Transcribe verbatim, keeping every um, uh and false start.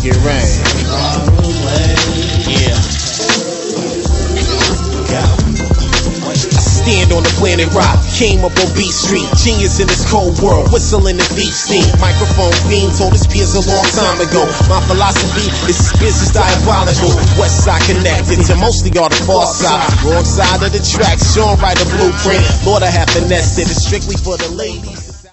it rain. Yeah. Stand on the planet rock, came up on B Street, genius in this cold world, whistling the deep steam. Microphone fiend told his peers a long time ago. My philosophy is business diabolical. West side connected to mostly all the far side. Wrong side of the tracks, Sean write a blueprint. Lord, I have finessed it. It's strictly for the ladies.